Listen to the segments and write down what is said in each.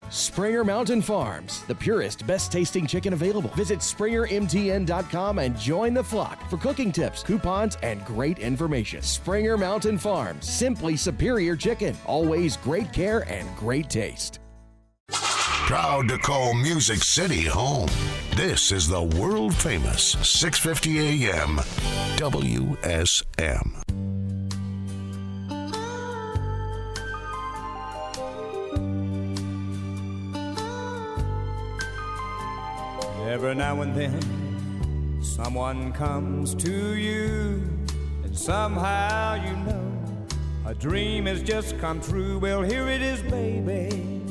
Springer Mountain Farms, the purest, best-tasting chicken available. Visit SpringerMTN.com and join the flock for cooking tips, coupons, and great information. Springer Mountain Farms, simply superior chicken. Always great care and great taste. Proud to call Music City home. This is the world-famous 650 AM WSM. Every now and then, someone comes to you, and somehow you know a dream has just come true. Well, here it is, baby,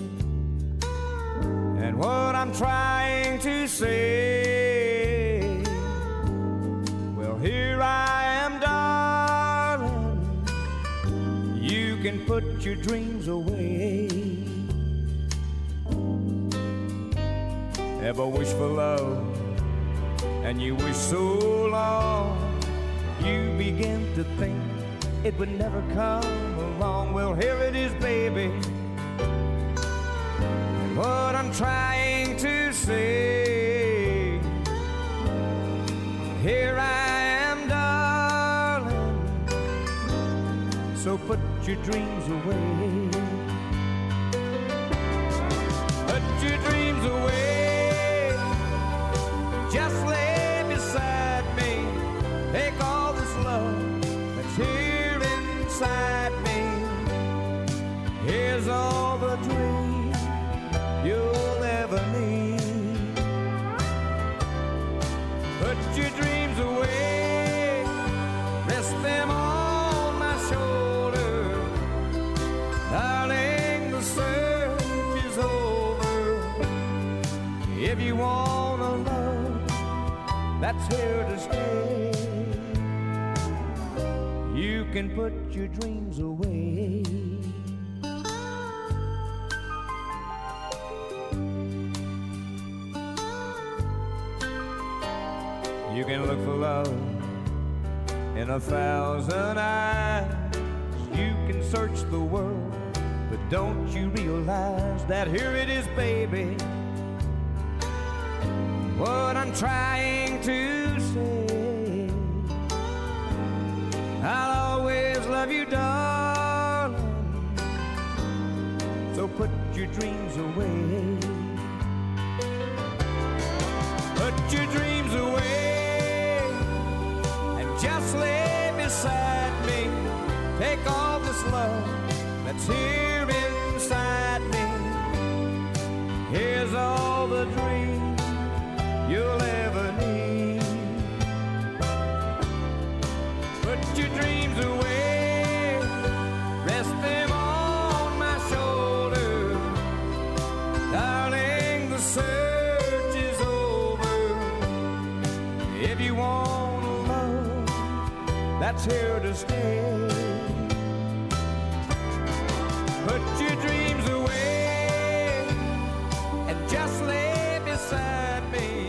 and what I'm trying to say. Well, here I am, darling, you can put your dreams away. Ever wish for love, and you wish so long, you begin to think it would never come along. Well, here it is, baby, and what I'm trying to say. Here I am, darling, so put your dreams away. Put your dreams away. Just lay beside me. Take all this love that's here inside me. Here's all the dreams you'll ever need. Put your dreams away. Rest them on my shoulder. Darling, the search is over. If you want a love that's here to stay, you can put your dreams away. You can look for love in 1,000 eyes. You can search the world, but don't you realize that here it is, baby, what I'm trying to say. I'll always love you, darling, so put your dreams away. Put your dreams away and just lay beside me. Take all this love that's here inside me. Here's all the dreams you'll ever need. Put your dreams away. Rest them on my shoulder. Darling, the search is over. If you want a love that's here to stay, put your dreams away and just lay beside me.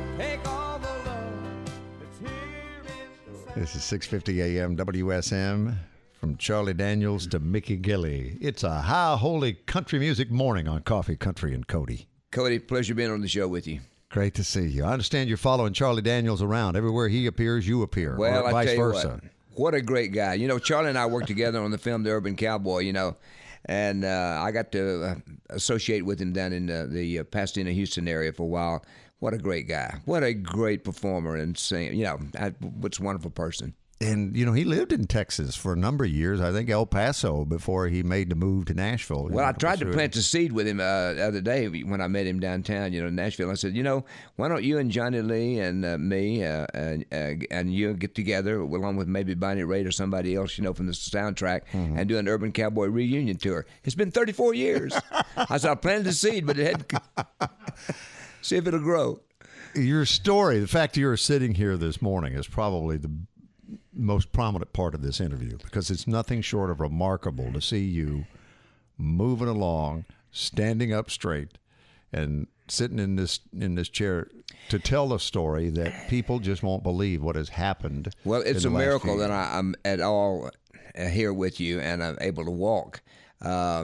This is 650 AM WSM. From Charlie Daniels to Mickey Gilley. It's a high holy country music morning on Coffee, Country, and Cody. Cody, pleasure being on the show with you. Great to see you. I understand you're following Charlie Daniels around. Everywhere he appears, you appear. Well, or vice I tell you versa. what a great guy. You know, Charlie and I worked together on the film The Urban Cowboy, you know, and I got to associate with him down in the Pasadena, Houston area for a while. What a great guy. What a great performer and singer. You know, what's a wonderful person. And, you know, he lived in Texas for a number of years, I think El Paso, before he made the move to Nashville. Well, I tried to plant a seed with him the other day when I met him downtown, you know, in Nashville. I said, you know, why don't you and Johnny Lee and me and you get together along with maybe Bonnie Raitt or somebody else, you know, from the soundtrack and do an Urban Cowboy reunion tour. It's been 34 years. I said, I planted a seed, but it had see if it'll grow. Your story, the fact that you're sitting here this morning is probably the most prominent part of this interview, because it's nothing short of remarkable to see you moving along, standing up straight, and sitting in this chair to tell a story that people just won't believe what has happened. Well, it's a miracle that I'm at all here with you and I'm able to walk.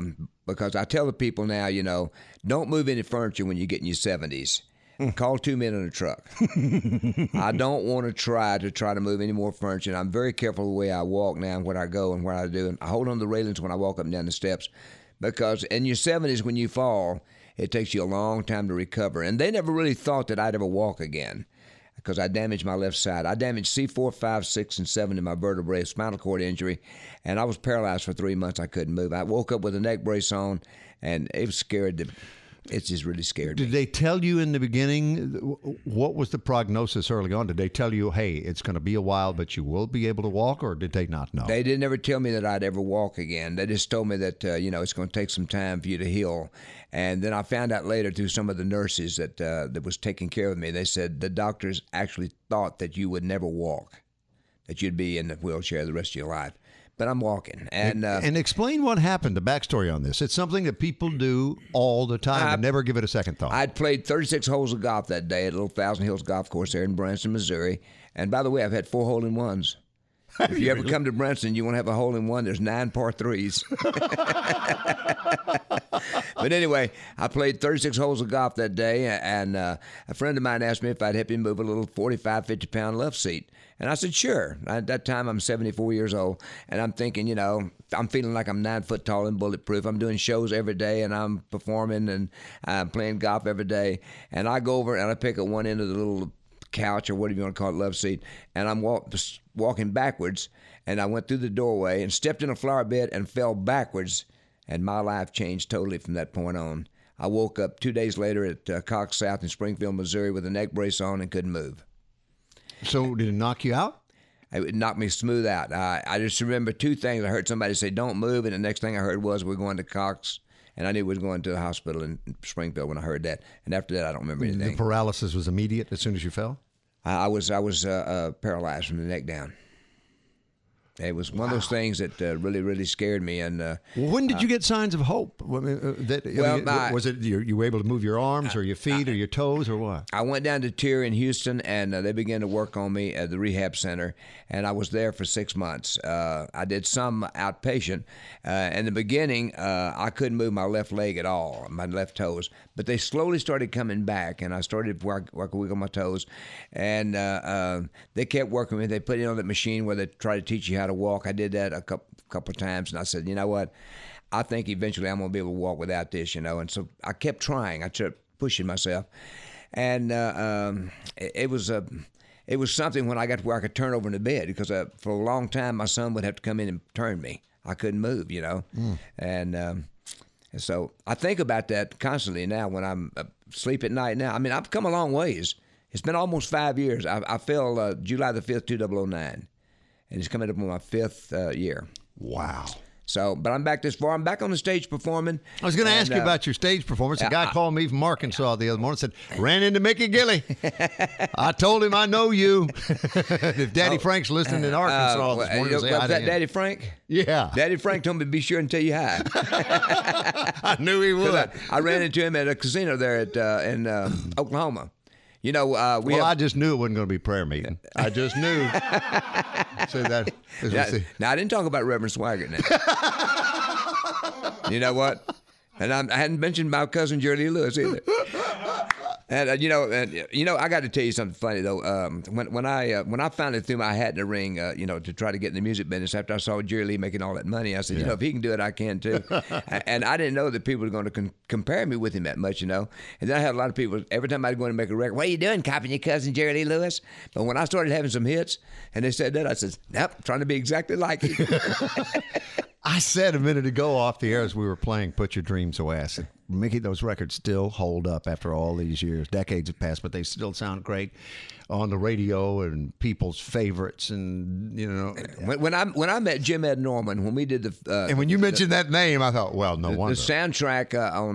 because I tell the people now, don't move any furniture when you get in your 70s. Call 2 men in a truck. I don't want to try to move any more furniture. And I'm very careful the way I walk now and where I go and what I do. And I hold on to the railings when I walk up and down the steps, because in your 70s when you fall, it takes you a long time to recover. And they never really thought that I'd ever walk again, because I damaged my left side. I damaged C4, 5, 6, and 7 in my vertebrae, spinal cord injury, and I was paralyzed for 3 months. I couldn't move. I woke up with a neck brace on, and it was scared. It just really scared me. Did they tell you in the beginning, what was the prognosis early on? Did they tell you, hey, it's going to be a while, but you will be able to walk, or did they not know? They didn't ever tell me that I'd ever walk again. They just told me that, it's going to take some time for you to heal. And then I found out later through some of the nurses that was taking care of me, they said the doctors actually thought that you would never walk, that you'd be in the wheelchair the rest of your life. But I'm walking. And explain what happened, the backstory on this. It's something that people do all the time and never give it a second thought. I'd played 36 holes of golf that day at a little Thousand Hills golf course there in Branson, Missouri. And by the way, I've had 4 hole-in-ones. If you ever come to Branson, you want to have a hole-in-one, there's 9 par 3s. But anyway, I played 36 holes of golf that day, and a friend of mine asked me if I'd help him move a little 45, 50-pound love seat. And I said, sure. At that time, I'm 74 years old, and I'm thinking, I'm feeling like I'm 9 foot tall and bulletproof. I'm doing shows every day, and I'm performing, and I'm playing golf every day. And I go over and I pick up one end of the little couch, or whatever you want to call it, love seat, and I'm walking backwards, and I went through the doorway and stepped in a flower bed and fell backwards, and my life changed totally from that point on. I woke up 2 days later at Cox South in Springfield, Missouri, with a neck brace on and couldn't move. So did it knock you out? It knocked me smooth out. I just remember 2 things. I heard somebody say, don't move, and the next thing I heard was, we're going to Cox. And I knew we was going to the hospital in Springfield when I heard that. And after that, I don't remember anything. The paralysis was immediate as soon as you fell? I was paralyzed from the neck down. It was one of those things that really, really scared me. And when did you get signs of hope? Was it you were able to move your arms or your feet or your toes or what? I went down to TIR in Houston, and they began to work on me at the rehab center, and I was there for 6 months. I did some outpatient. In the beginning, I couldn't move my left leg at all, my left toes, but they slowly started coming back, and I started working wiggle my toes, and they kept working with me. They put you on that machine where they try to teach you how to walk. I did that a couple of times, and I said, you know what? I think eventually I'm going to be able to walk without this, And so I kept trying. I kept pushing myself, and it was something when I got to where I could turn over in the bed, because for a long time my son would have to come in and turn me. I couldn't move, And so I think about that constantly now when I'm asleep at night now. I mean, I've come a long ways. It's been almost 5 years. I fell July the 5th, 2009. And it's coming up on my 5th year. Wow. So, but I'm back this far. I'm back on the stage performing. I was going to ask you about your stage performance. A guy called me from Arkansas the other morning and said, ran into Mickey Gilley. I told him I know you. If Daddy Frank's listening in Arkansas this morning, say hi to him. Daddy Frank? Yeah. Daddy Frank told me to be sure and tell you hi. I knew he would. I ran into him at a casino there in Oklahoma. I just knew it wasn't going to be prayer meeting. I just knew. So that. Now I didn't talk about Reverend Swaggart now. You know what? And I hadn't mentioned my cousin Jerry Lee Lewis either. And I got to tell you something funny though. When I finally threw my hat in the ring, to try to get in the music business after I saw Jerry Lee making all that money, I said, if he can do it, I can too. And I didn't know that people were going to compare me with him that much, And then I had a lot of people every time I'd go in and make a record, what are you doing, copying your cousin Jerry Lee Lewis? But when I started having some hits, and they said that, I said, nope, trying to be exactly like him. I said a minute ago off the air as we were playing Put Your Dreams Away, I said, Mickey, those records still hold up after all these years. Decades have passed, but they still sound great on the radio and people's favorites. And, When I met Jim Ed Norman, when we did the... and when you mentioned that name, I thought, well, no wonder. The soundtrack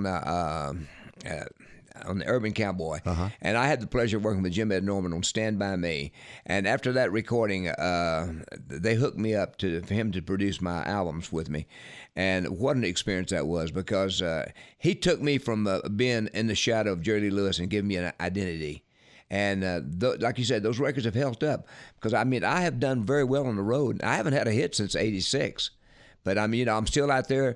on the Urban Cowboy. And I had the pleasure of working with Jim Ed Norman on Stand By Me. And after that recording, they hooked me up for him to produce my albums with me. And what an experience that was, because he took me from being in the shadow of Jerry Lee Lewis and giving me an identity. And like you said, those records have held up. Because, I have done very well on the road. I haven't had a hit since '86. But, I'm still out there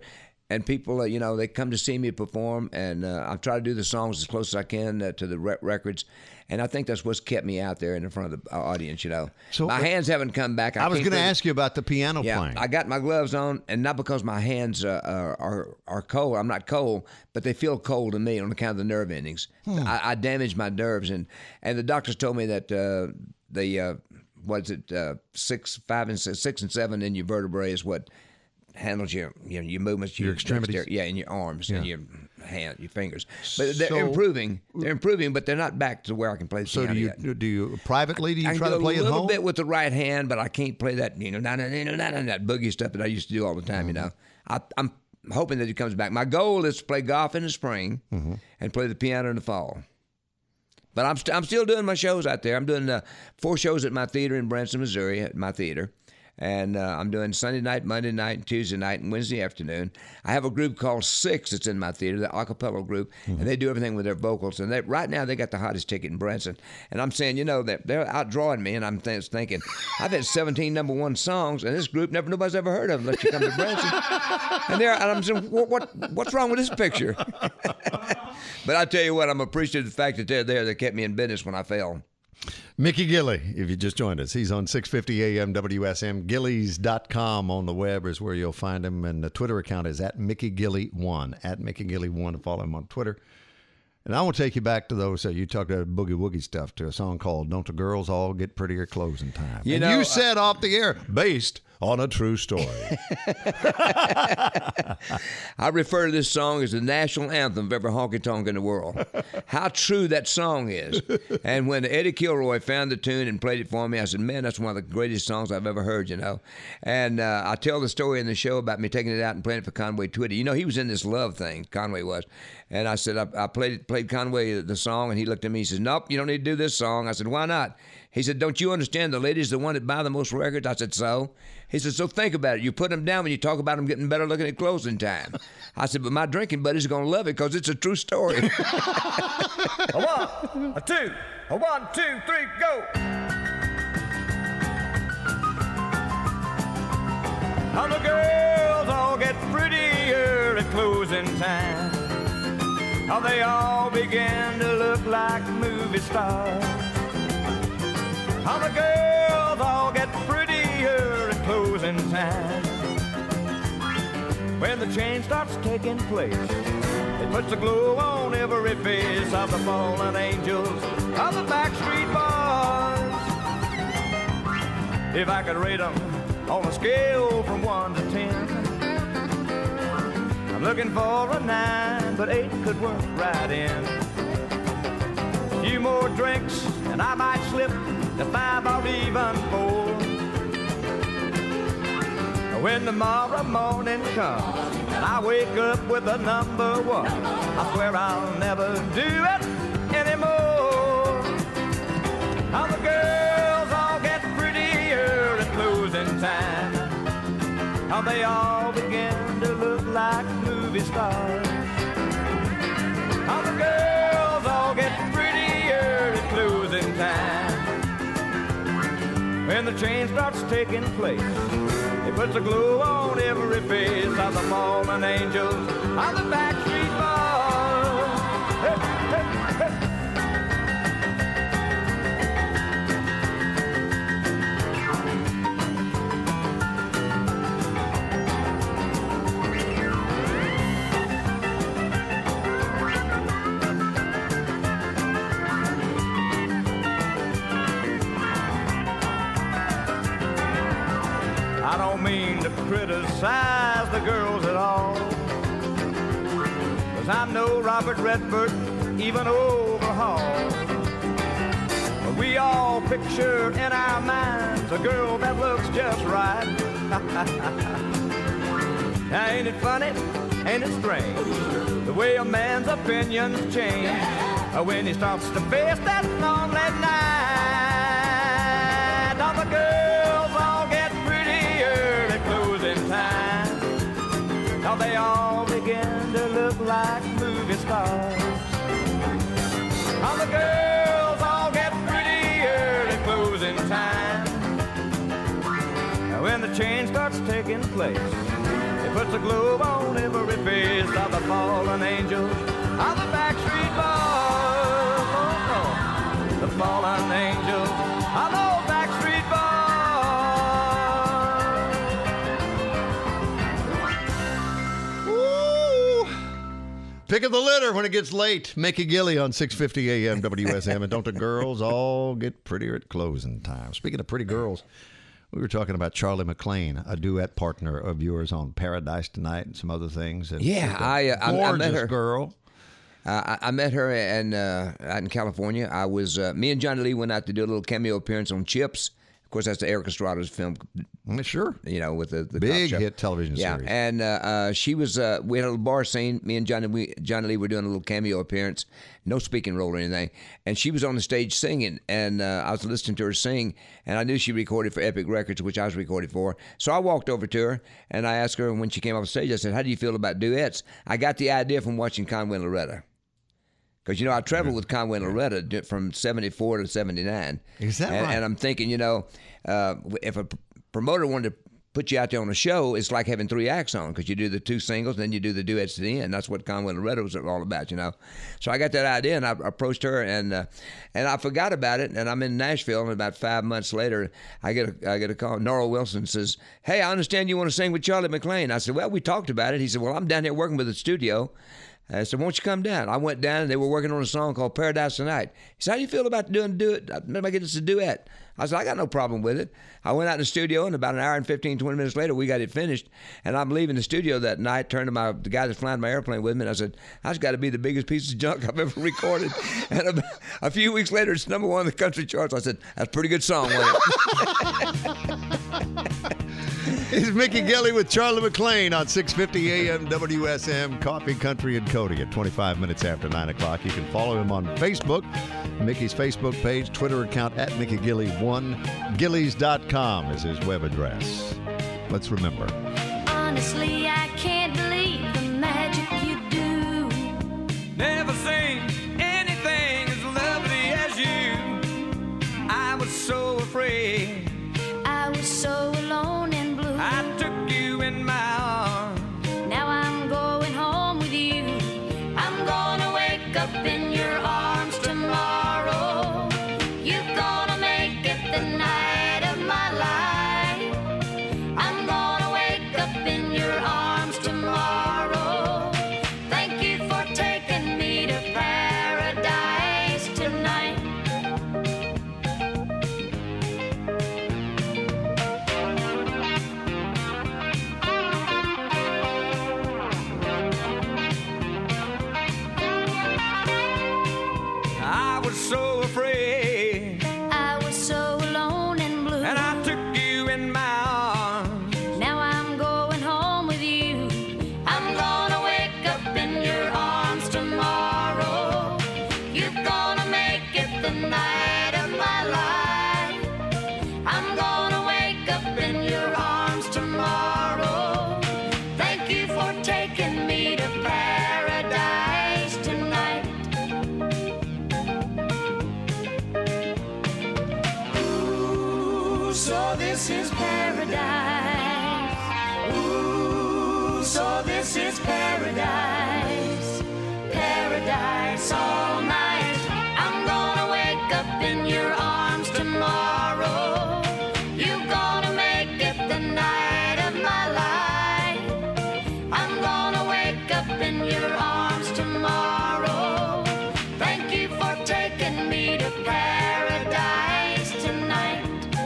and people, they come to see me perform, and I try to do the songs as close as I can to the records, and I think that's what's kept me out there in front of the audience. So my hands haven't come back. I was going to ask you about the piano playing. I got my gloves on, and not because my hands are cold. I'm not cold, but they feel cold to me on account of the nerve endings. I damaged my nerves, and the doctors told me that the 6, 5, and 6 and 7 in your vertebrae is what handles your movements, your extremities, and your arms and your hand, your fingers. But they're improving. They're improving, but they're not back to where I can play the piano yet. So do you privately? Do you try to play at home? A little bit with the right hand, but I can't play that that boogie stuff that I used to do all the time. I'm hoping that it comes back. My goal is to play golf in the spring and play the piano in the fall. But I'm still doing my shows out there. I'm doing 4 shows at my theater in Branson, Missouri, at my theater. And I'm doing Sunday night, Monday night, and Tuesday night, and Wednesday afternoon. I have a group called Six that's in my theater, the a cappella group, and they do everything with their vocals. And right now, they got the hottest ticket in Branson. And I'm saying, they're outdrawing me, and I'm thinking, I've had 17 number 1 songs, and this group nobody's ever heard of unless you come to Branson. And I'm saying, what's wrong with this picture? But I tell you what, I'm appreciative of the fact that they're there. They kept me in business when I fell. Mickey Gilley, if you just joined us, he's on 650 AM WSM. Gillys.com on the web is where you'll find him, and the Twitter account is at MickeyGilley1, at MickeyGilley1 to follow him on Twitter. And I want to take you back to those, you talked about boogie woogie stuff, to a song called Don't the Girls All Get Prettier Closing Time. You said off the air, based on a true story. I refer to this song as the national anthem of every honky-tonk in the world. How true that song is. And when Eddie Kilroy found the tune and played it for me, I said, man, that's one of the greatest songs I've ever heard, And I tell the story in the show about me taking it out and playing it for Conway Twitty. He was in this love thing, Conway was. And I said, I played Conway the song, and he looked at me, he said, nope, you don't need to do this song. I said, why not? He said, don't you understand the lady's the one that buy the most records? I said, so? He said, so think about it. You put them down when you talk about them getting better looking at closing time. I said, but my drinking buddies are going to love it because it's a true story. A 1, a 2, a 1, 2, 3, go. How the girls all get prettier at closing time. How they all begin to look like movie stars. How the girls all get prettier at closing time. When the change starts taking place, it puts a glow on every face of the fallen angels of the Backstreet Boys. If I could rate them on a scale from 1 to 10, I'm looking for a 9, but 8 could work right in. A few more drinks and I might slip to 5 or even 4. When tomorrow morning comes and I wake up with a number 1, I swear I'll never do it anymore. How the girls all get prettier at closing time. How they all begin to look like movie stars. How the girls all get prettier at closing time. When the change starts taking place, it puts a glow on every face of the fallen angels of the Backstreet Boys. Hey, hey, hey. I don't mean to criticize the girls at all, 'cause I'm no Robert Redford, even Overhaul. But we all picture in our minds a girl that looks just right. Now ain't it funny, ain't it strange, the way a man's opinions change when he starts to face that lonely night. All the girls all get prettier at closing time. Now they all begin to look like movie stars. All the girls all get prettier at closing time. Now when the change starts taking place, it puts a globe on every face of the fallen angels of the Backstreet Boys. Oh, oh, the fallen angels of the Backstreet Boys. Woo! Pick of the litter when it gets late. Mickey Gilley on 650 AM WSM. And don't the girls all get prettier at closing time? Speaking of pretty girls, we were talking about Charlie McClain, a duet partner of yours on Paradise Tonight and some other things. And Yeah, I met her. Girl. I met her out in California. I was me and Johnny Lee went out to do a little cameo appearance on Chips. Of course, that's the Eric Estrada's film. Sure. You know, with the big cop show. hit television series. Yeah, and she was. We had a little bar scene. Me and Johnny Lee were doing a little cameo appearance. No speaking role or anything. And she was on the stage singing, and I was listening to her sing, and I knew she recorded for Epic Records, which I was recording for. So I walked over to her, and I asked her when she came off stage. I said, "How do you feel about duets?" I got the idea from watching Conway and Loretta. Because, I traveled with Conway and Loretta from 74 to 79. Is that right? And I'm thinking, if a promoter wanted to put you out there on a show, it's like having 3 acts on, because you do the 2 singles, and then you do the duets at the end. That's what Conway and Loretta was all about, So I got that idea, and I approached her, and I forgot about it, and I'm in Nashville, and about 5 months later, I get a call. Nora Wilson says, "Hey, I understand you want to sing with Charlie McClain." I said, "Well, we talked about it." He said, "Well, I'm down here working with the studio." I said, "Won't you come down?" I went down, and they were working on a song called Paradise Tonight. He said, "How do you feel about doing make this a duet?" I said, "I got no problem with it." I went out in the studio, and about an hour and 15, 20 minutes later, we got it finished. And I'm leaving the studio that night, turned to the guy that's flying my airplane with me, and I said, "That's got to be the biggest piece of junk I've ever recorded." And a few weeks later, it's number 1 on the country charts. I said, "That's a pretty good song, wasn't it?" It's Mickey Gilley with Charlie McClain on 650 AM WSM, Coffee, Country, and Cody at 25 minutes after 9 o'clock. You can follow him on Facebook, Mickey's Facebook page, Twitter account at Mickey Gilley1. Gillies.com is his web address. Let's remember. Honestly, I can't believe the magic you do. Never seen anything as lovely as you. I was so afraid. I was so alone and blue. I took you in my arms. Now I'm going home with you. I'm gonna wake up in your arms tomorrow. You're gonna make it the night of my life. I'm gonna wake up in your arms tomorrow. Thank you for taking me to paradise tonight. I was so afraid, I was so alone and blue. and I took you in my arms. Now I'm going home with you. I'm gonna wake up in your arms tomorrow. You're gonna make it the night of my life. I'm gonna wake up in your arms tomorrow. Thank you for taking me to paradise tonight. Ooh, so this is paradise. Ooh, so this is paradise. Paradise all night. I'm gonna wake up in your arms tomorrow. You're gonna make it the night of my life. I'm gonna wake up in your arms tomorrow. Thank you for taking me to paradise tonight.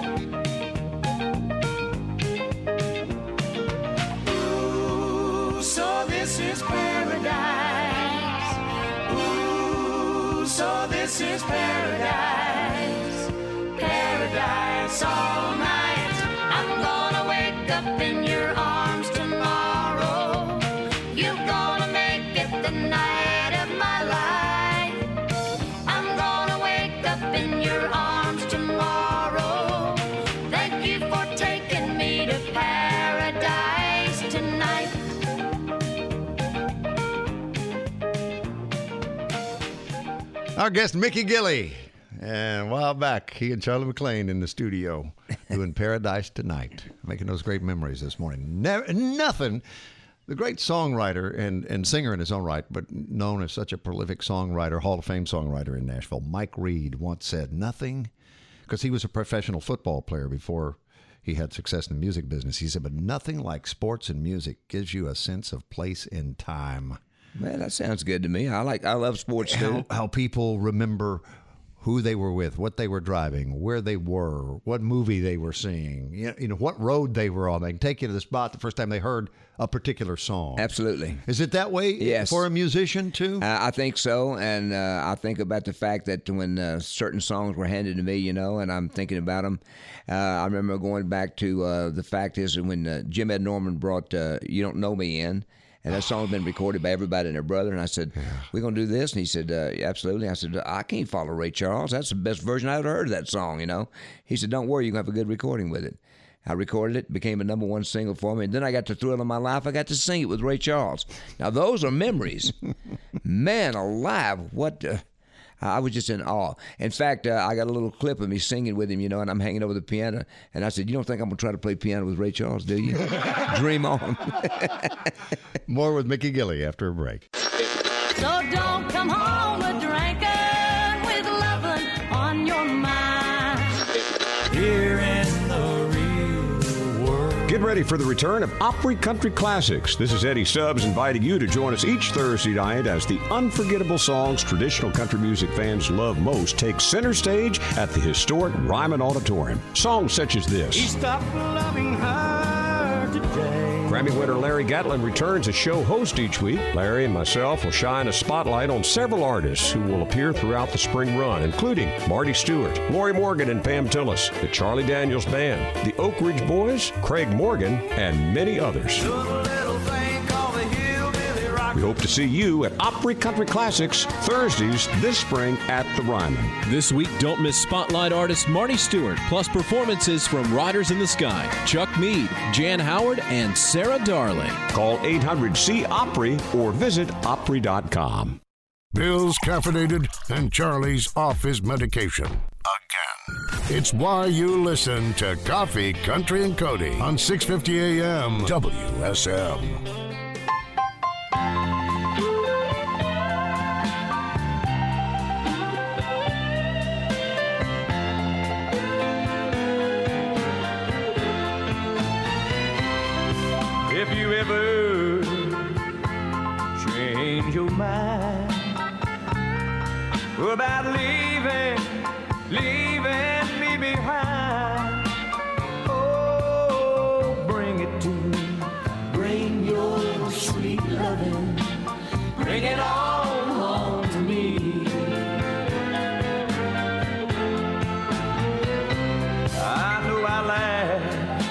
Ooh, so this is paradise. Ooh, so this is paradise. Paradise all night. I'm gonna wake up in your arms tomorrow. You're gonna make it the night of my life. I'm gonna wake up in your arms tomorrow. Thank you for taking me to paradise tonight. Our guest, Mickey Gilley. And a while back, he and Charlie McClain in the studio doing Paradise Tonight, making those great memories this morning. Nothing The great songwriter and singer in his own right, but known as such a prolific songwriter, Hall of Fame songwriter in Nashville, Mike Reed once said nothing, because he was a professional football player before he had success in the music business. He said, but nothing like sports and music gives you a sense of place in time. Man, that sounds good to me. I love sports too. How people remember who they were with, what they were driving, where they were, what movie they were seeing, you know, what road they were on. They can take you to the spot the first time they heard a particular song. Absolutely. Is it that way Yes. for a musician too? I think so, and I think about the fact that when certain songs were handed to me, you know, and I'm thinking about them. I remember going back to the fact is when Jim Ed Norman brought You Don't Know Me in, and that song's been recorded by everybody and their brother. And I said, we're going to do this? And he said, absolutely. I said, I can't follow Ray Charles. That's the best version I ever heard of that song, you know. He said, don't worry, you can have a good recording with it. I recorded it, became a #1 single for me, and then I got the thrill of my life. I got to sing it with Ray Charles. Now, those are memories. Man alive, what... I was just in awe. In fact, I got a little clip of me singing with him, you know, and I'm hanging over the piano. And I said, you don't think I'm going to try to play piano with Ray Charles, do you? Dream on. More with Mickey Gilley after a break. So don't come home a drinking with loving on your mind. Here in the real world. Get ready for the return of Opry Country Classics. This is Eddie Stubbs inviting you to join us each Thursday night as the unforgettable songs traditional country music fans love most take center stage at the historic Ryman Auditorium. Songs such as He this. stopped loving her today. Grammy winner Larry Gatlin returns as show host each week. Larry and myself will shine a spotlight on several artists who will appear throughout the spring run, including Marty Stewart, Lori Morgan and Pam Tillis, the Charlie Daniels Band, the Oak Ridge Boys, Craig Morgan, and many others. We hope to see you at Opry Country Classics Thursdays this spring at the Ryman. This week, don't miss Spotlight artist Marty Stewart, plus performances from Riders in the Sky, Chuck Mead, Jan Howard, and Sarah Darling. Call 800-SEE-OPRY or visit Opry.com. Bill's caffeinated and Charlie's off his medication. Again. It's why you listen to Coffee, Country, and Cody on 650 AM WSM. If you ever change your mind about leaving me behind, oh, bring it to me. Bring your sweet loving. Bring it on home to me. I know I laughed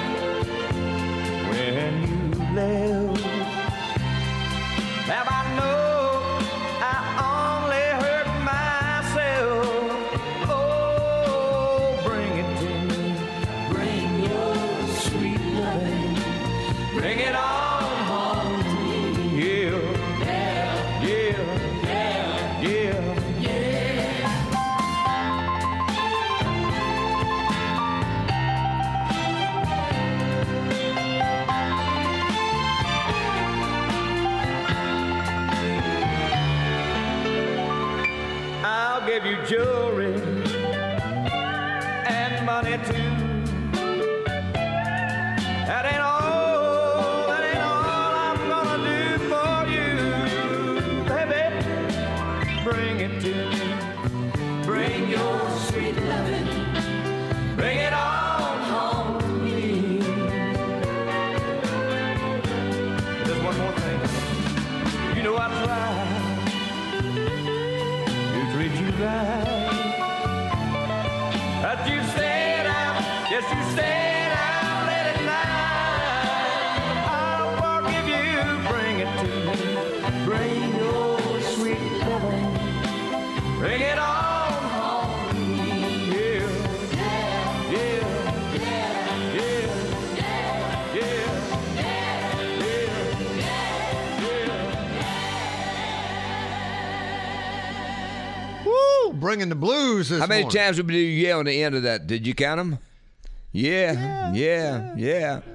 when you left. Now I know I only hurt myself. Oh, bring it to me. Bring your sweet loving. Bring it on home to me. Yeah, yeah, yeah, yeah. I'll give you jewelry and money too. That ain't all I'm gonna do for you, baby. Bring it to me. Bring your sweet loving. Bring it on home to me. Just one more thing. You know I tried to treat you right. But you said yes, you said I'm late at night. I'll forgive you. Bring it to me. Bring your sweet loving. Bring it on home to me. Yeah, yeah, yeah, yeah, yeah. Woo! Bringing the blues this How many morning. times did you yell on the end of that? Did you count them? Yeah.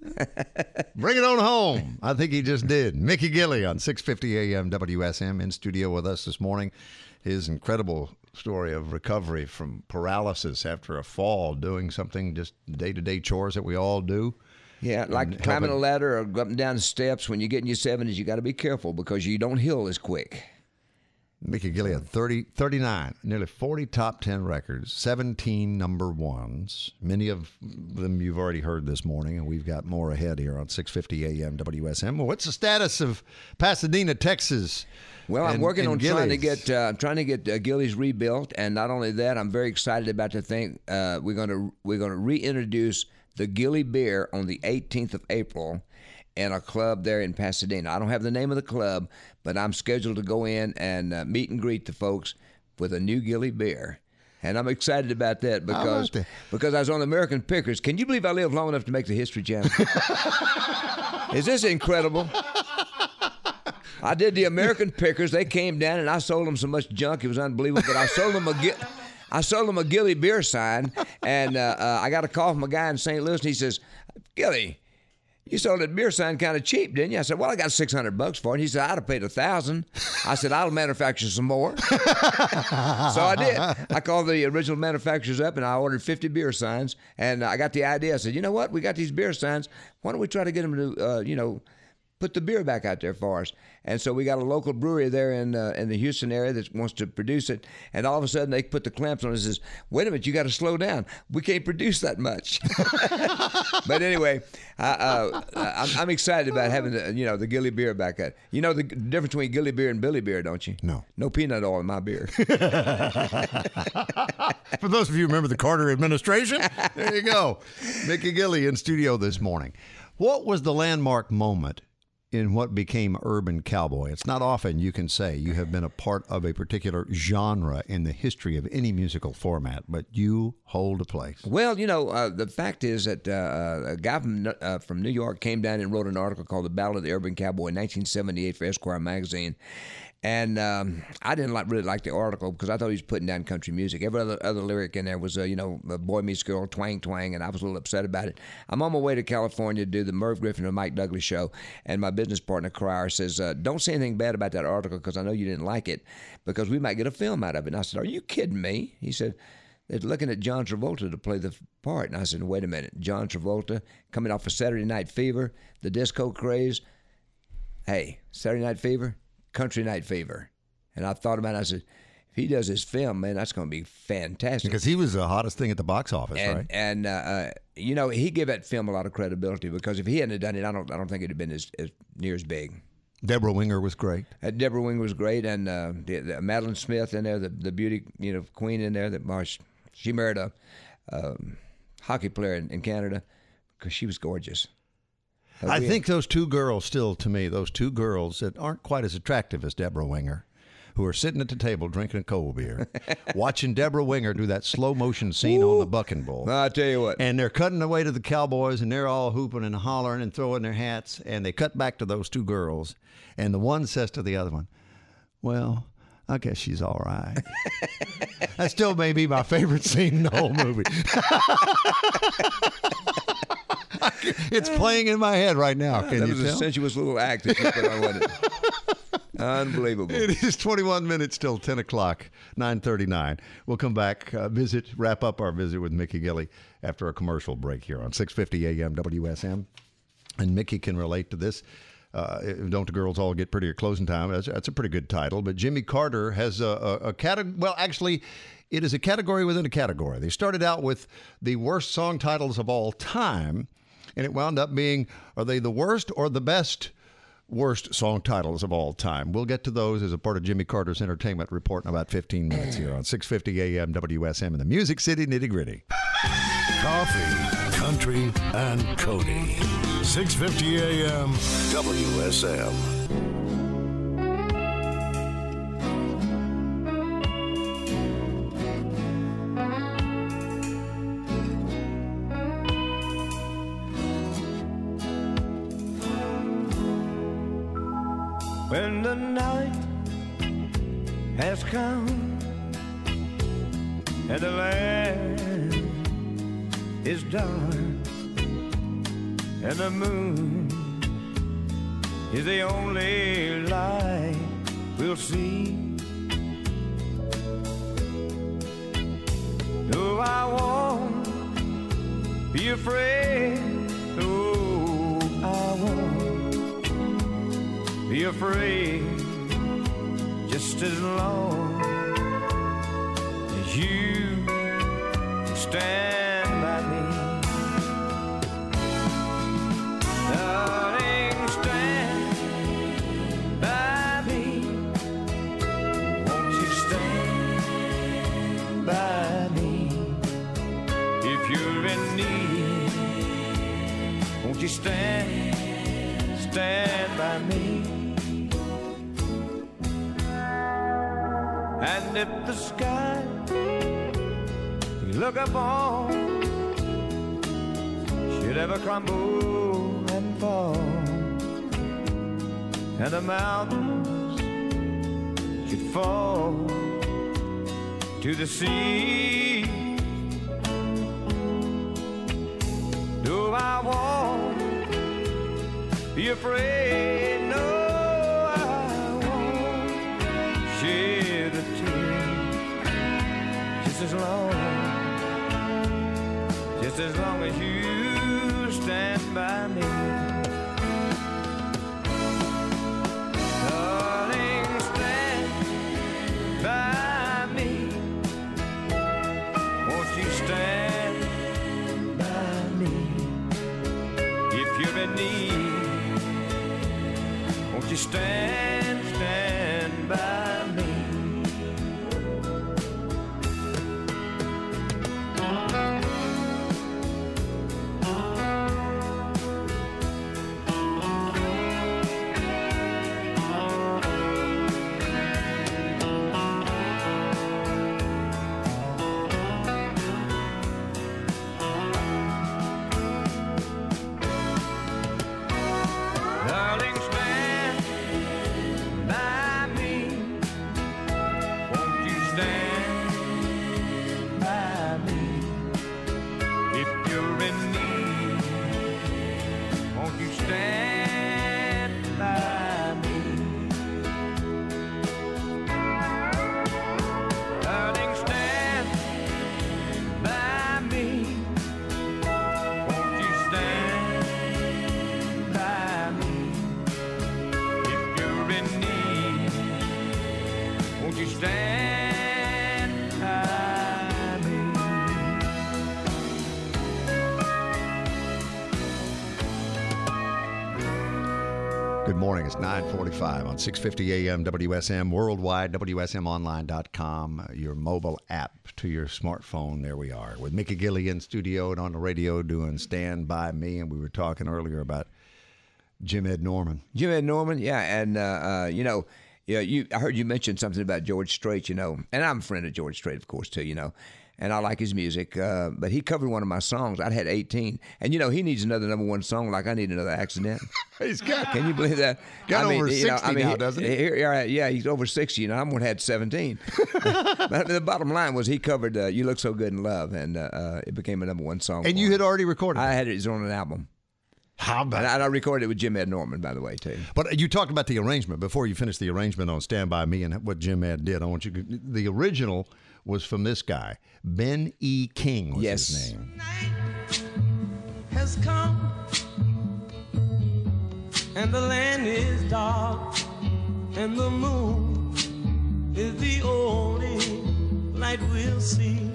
Bring it on home. I think he just did. Mickey Gilley on 650 AM WSM in studio with us this morning. His incredible story of recovery from paralysis after a fall, doing something just day-to-day chores that we all do. Yeah, like climbing a ladder or up and down the steps. When you get in your 70s, you got to be careful because you don't heal as quick. Mickey Gilley had 39, nearly 40 top 10 records, 17 number ones. Many of them you've already heard this morning, and we've got more ahead here on 650 AM WSM. Well, what's the status of Pasadena, Texas? Well, I'm working on trying to get Gilley's rebuilt, and not only that, I'm very excited about the thing. We're going to reintroduce the Gilley beer on the 18th of April in a club there in Pasadena. I don't have the name of the club, but I'm scheduled to go in and meet and greet the folks with a new Gilley beer. And I'm excited about that because I was on the American Pickers. Can you believe I lived long enough to make the History Channel? Is this incredible? I did the American Pickers. They came down and I sold them so much junk it was unbelievable. But I sold them a Gilley beer sign, and I got a call from a guy in St. Louis, and he says, "Gilley, you sold that beer sign kind of cheap, didn't you?" I said, "Well, I got $600 for it." And he said, "I'd have paid $1,000." I said, "I'll manufacture some more." So I did. I called the original manufacturers up, and I ordered 50 beer signs, and I got the idea. I said, "You know what? We got these beer signs. Why don't we try to get them to, put the beer back out there for us?" And so we got a local brewery there in the Houston area that wants to produce it. And all of a sudden they put the clamps on it and says, "Wait a minute, you got to slow down. We can't produce that much." But anyway, I'm excited about having the Gilley beer back out. You know the difference between Gilley beer and Billy beer, don't you? No. No peanut oil in my beer. For those of you who remember the Carter administration, there you go. Mickey Gilley in studio this morning. What was the landmark moment in what became Urban Cowboy? It's not often you can say you have been a part of a particular genre in the history of any musical format, but you hold a place. Well, the fact is that a guy from New York came down and wrote an article called The Ballad of the Urban Cowboy in 1978 for Esquire magazine. And I didn't really like the article because I thought he was putting down country music. Every other lyric in there was, a boy meets girl, twang, twang, and I was a little upset about it. I'm on my way to California to do the Merv Griffin and Mike Douglas show, and my business partner, Crier, says, "Don't say anything bad about that article because I know you didn't like it because we might get a film out of it." And I said, "Are you kidding me?" He said, "They're looking at John Travolta to play the part." And I said, "Wait a minute, John Travolta coming off of Saturday Night Fever, the disco craze. Hey, Saturday Night Fever, Country Night Fever." And I thought about it, I said, if he does his film, man, that's going to be fantastic. Because he was the hottest thing at the box office, right? And he gave that film a lot of credibility because if he hadn't done it, I don't think it'd have been as near as big. Deborah Winger was great. Deborah Winger was great, and the Madeline Smith in there, the beauty queen in there. She married a hockey player in Canada because she was gorgeous. I think those two girls that aren't quite as attractive as Deborah Winger, who are sitting at the table drinking a cold beer, watching Deborah Winger do that slow motion scene on the Bucking Bull. I'll tell you what. And they're cutting away to the Cowboys, and they're all hooping and hollering and throwing their hats, and they cut back to those two girls, and the one says to the other one, "Well, I guess she's all right." That still may be my favorite scene in the whole movie. It's playing in my head right now. Can that you was tell? A sensuous little act that you put on, wasn't it? Unbelievable. It is 21 minutes till 10 o'clock, 9:39. We'll come back, wrap up our visit with Mickey Gilley after a commercial break here on 650 AM WSM. And Mickey can relate to this. Don't the Girls All Get Prettier? Closing Time. That's a pretty good title. But Jimmy Carter has a category. Well, actually, it is a category within a category. They started out with the worst song titles of all time, and it wound up being, are they the worst or the best worst song titles of all time? We'll get to those as a part of Jimmy Carter's Entertainment Report in about 15 minutes here on 650 AM WSM in the Music City Nitty Gritty. Coffee, country, and Cody. 650 AM WSM. When the night has come and the land is dark and the moon is the only light we'll see. No, I won't be afraid. No, I won't be afraid, just as long as you stand by me. Darling, stand by me. Won't you stand by me? If you're in need, won't you stand by me? And if the sky you look upon should ever crumble and fall, and the mountains should fall to the sea, no, I won't be afraid. No, I won't shed a tear, just as long as you stand by me. Darling, stand by me. Won't you stand by me? If you're in need, won't you stand by me? Darling, stand by me. Won't you stand by me? If you're in need, won't you stand by me? Darling, stand by me. Won't you stand by me? If you're in need, won't you stand by me? Good morning. It's 9:45 on 650 AM WSM, worldwide, WSMonline.com, your mobile app to your smartphone. There we are with Mickey Gilley in studio and on the radio doing Stand By Me. And we were talking earlier about Jim Ed Norman. Jim Ed Norman, yeah, and you know, yeah, I heard you mention something about George Strait, you know, and I'm a friend of George Strait, of course, too, you know, and I like his music. But he covered one of my songs. I'd had 18, and you know, he needs another number one song, like I need another Accident. He's got. Can you believe that? Got over 60 now, he, doesn't he? Yeah, he's over 60. You know, I'm one had 17. But the bottom line was he covered "You Look So Good in Love," and it became a number one song. And you had already recorded it. I had it on an album. How about And I recorded it with Jim Ed Norman, by the way, too. But you talked about the arrangement before you finished the arrangement on Stand By Me and what Jim Ed did. I want you. The original was from this guy, Ben E. King was his name. Night has come and the land is dark and the moon is the only light we'll see.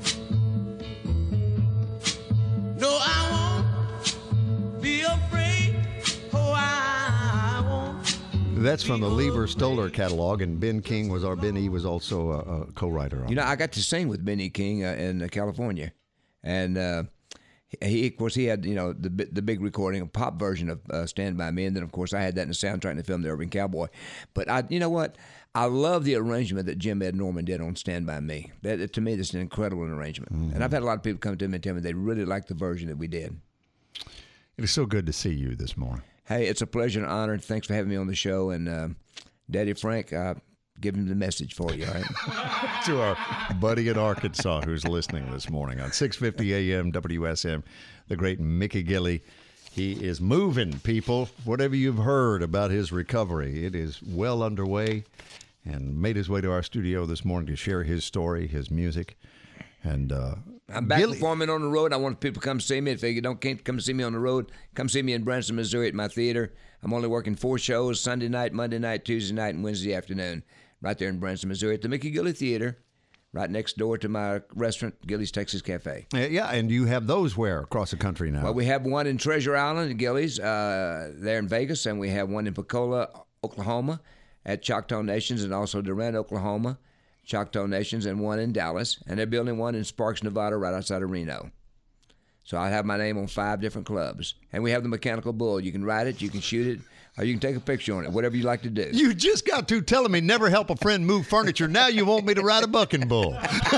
No, I won't be afraid. Oh, I won't. That's from the Lieber Stoller catalog, and Ben King was, or Ben E. was also a co-writer on You know, I got to sing with Benny King in California, and he, of course, he had, you know, the big recording, a pop version of "Stand By Me," and then, of course, I had that in the soundtrack in the film "The Urban Cowboy." But you know what? I love the arrangement that Jim Ed Norman did on "Stand By Me." That, to me, that's an incredible arrangement. Mm-hmm. And I've had a lot of people come to me and tell me they really like the version that we did. It is so good to see you this morning. Hey, it's a pleasure and honor. Thanks for having me on the show. And Daddy Frank, give him the message for you, all right? To our buddy in Arkansas who's listening this morning on 650 AM WSM, the great Mickey Gilley. He is moving, people. Whatever you've heard about his recovery, it is well underway, and made his way to our studio this morning to share his story, his music. And I'm back performing on the road. I want people to come see me. If you can't come see me on the road, come see me in Branson, Missouri at my theater. I'm only working 4 shows, Sunday night, Monday night, Tuesday night, and Wednesday afternoon, right there in Branson, Missouri at the Mickey Gilley Theater, right next door to my restaurant, Gilley's Texas Cafe. Yeah, and you have those where across the country now? Well, we have one in Treasure Island at Gilley's there in Vegas, and we have one in Pensacola, Oklahoma at Choctaw Nations, and also Durant, Oklahoma, Choctaw Nations, and one in Dallas. And they're building one in Sparks, Nevada, right outside of Reno. So I have my name on 5 different clubs. And we have the Mechanical Bull. You can ride it, you can shoot it, or you can take a picture on it, whatever you like to do. You just got to telling me never help a friend move furniture. Now you want me to ride a bucking bull. If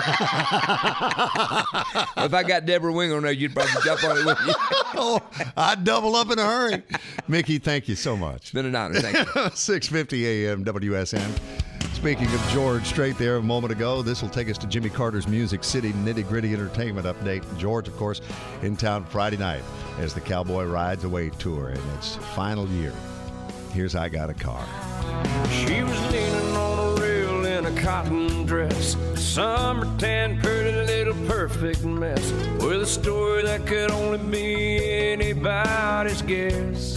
I got Deborah Wing on there, you'd probably jump on it with you. Oh, I'd double up in a hurry. Mickey, thank you so much. It's been an honor. Thank you. 6:50 a.m. WSN. Speaking of George Strait there a moment ago, this will take us to Jimmy Carter's Music City nitty-gritty entertainment update. George, of course, in town Friday night as the Cowboy Rides Away tour in its final year. Here's I Got a Car. She was leaning on a rail in a cotton dress, summer tan, pretty little perfect mess, with a story that could only be anybody's guess.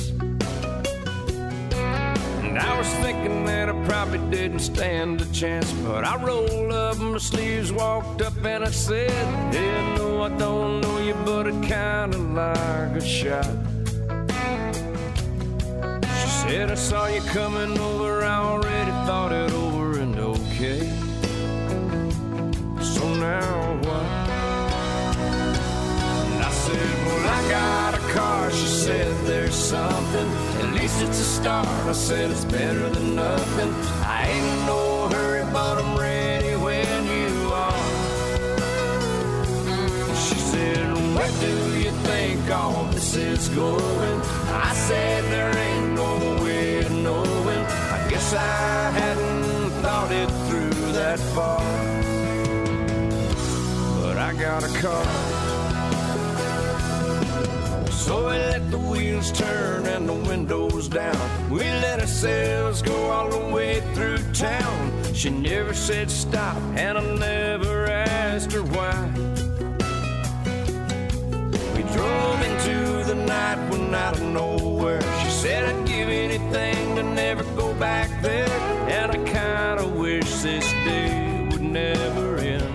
And I was thinking that I probably didn't stand a chance, but I rolled up my sleeves, walked up, and I said, hey, no, I don't know you, but it kinda like a shot. She said, I saw you coming over, I already thought it over and okay. So now what? And I said, well, I got a car. She said, there's something, at least it's a start. I said, it's better than nothing. I ain't in no hurry, but I'm ready when you are. She said, where do you think all this is going? I said, there ain't no way of knowing. I guess I hadn't thought it through that far. But I got a car. So we let the wheels turn and the windows down. We let ourselves go all the way through town. She never said stop, and I never asked her why. We drove into the night when out of nowhere. She said I'd give anything to never go back there, and I kinda wish this day would never end.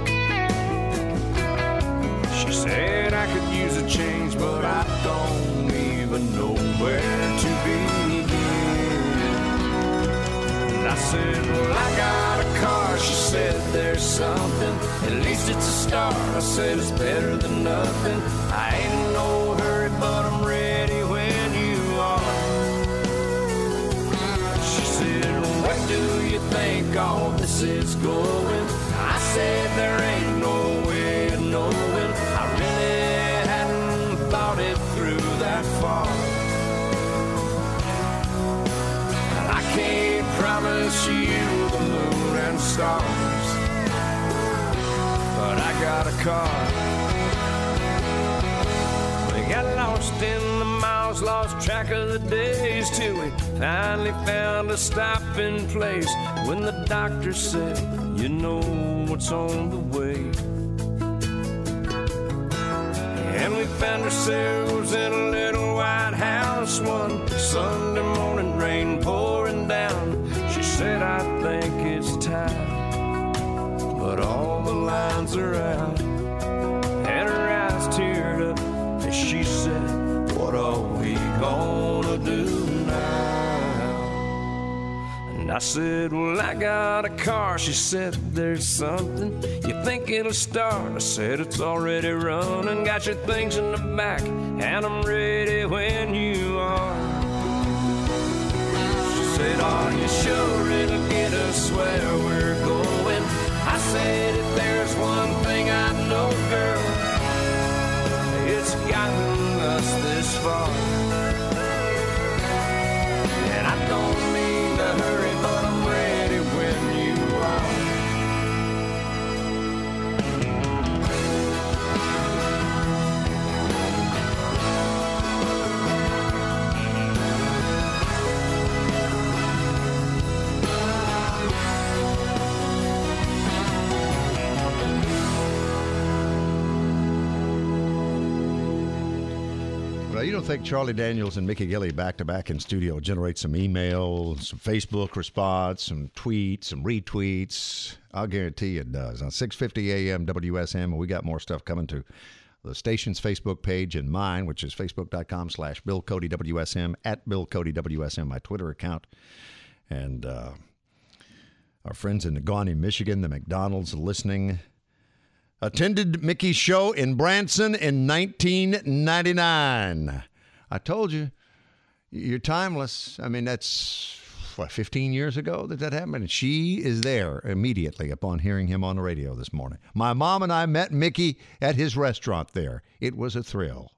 She said I could use a change, but I don't even know where to begin. And I said, well, I got a car. She said, there's something, at least it's a start. I said, it's better than nothing. I ain't in no hurry, but I'm ready when you are. She said, where do you think all this is going? I said, there ain't no way of knowing. I really hadn't thought it through that far. And I can't promise you the moon and stars, but I got a car. We got lost in the miles, lost track of the days, till we finally found a stopping place when the doctor said, you know what's on the way. And we found ourselves in a little white house one Sunday morning, rain pouring down. She said, I think it's time, but all the lines are out. And her eyes teared up as she said, what are we gonna do now? And I said, well, I got a car. She said, there's something, you think it'll start? I said, it's already running, got your things in the back, and I'm ready when you are. She said, are you sure it'll get us where we're going? I said, if there's one thing I know, girl, it's gotten us this far. And I don't mean to hurry, but I'm ready when you are. Well, you don't think Charlie Daniels and Mickey Gilley back-to-back in studio generate some emails, some Facebook response, some tweets, some retweets? I'll guarantee you it does. On 650 AM WSM, and we got more stuff coming to the station's Facebook page and mine, which is facebook.com/BillCodyWSM, @BillCodyWSM, my Twitter account. And our friends in Negaunee, Michigan, the McDonald's listening. Attended Mickey's show in Branson in 1999. I told you, you're timeless. I mean, that's, 15 years ago that happened? And she is there immediately upon hearing him on the radio this morning. My mom and I met Mickey at his restaurant there. It was a thrill.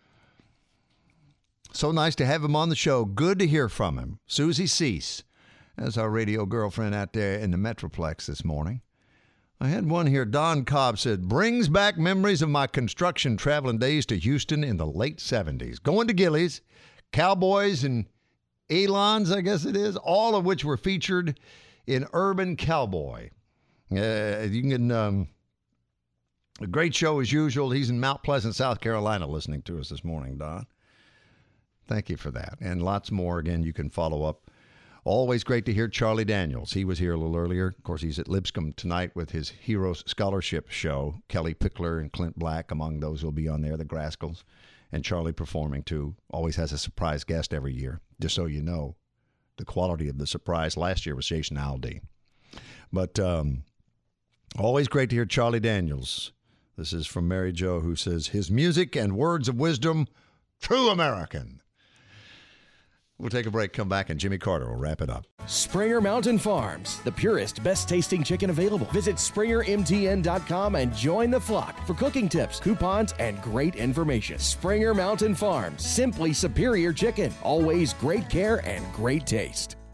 So nice to have him on the show. Good to hear from him. Susie Cease, that's our radio girlfriend out there in the Metroplex this morning. I had one here. Don Cobb said, brings back memories of my construction traveling days to Houston in the late 70s. Going to Gilley's, Cowboys and Elons, I guess it is, all of which were featured in Urban Cowboy. You can a great show as usual. He's in Mount Pleasant, South Carolina, listening to us this morning, Don. Thank you for that. And lots more. Again, you can follow up. Always great to hear Charlie Daniels. He was here a little earlier. Of course, he's at Lipscomb tonight with his Heroes Scholarship show. Kelly Pickler and Clint Black among those who will be on there, the Grascals. And Charlie performing, too. Always has a surprise guest every year, just so you know the quality of the surprise. Last year was Jason Aldean. But always great to hear Charlie Daniels. This is from Mary Jo, who says, his music and words of wisdom, true American. We'll take a break, come back, and Jimmy Carter will wrap it up. Springer Mountain Farms, the purest, best-tasting chicken available. Visit SpringerMTN.com and join the flock for cooking tips, coupons, and great information. Springer Mountain Farms, simply superior chicken. Always great care and great taste.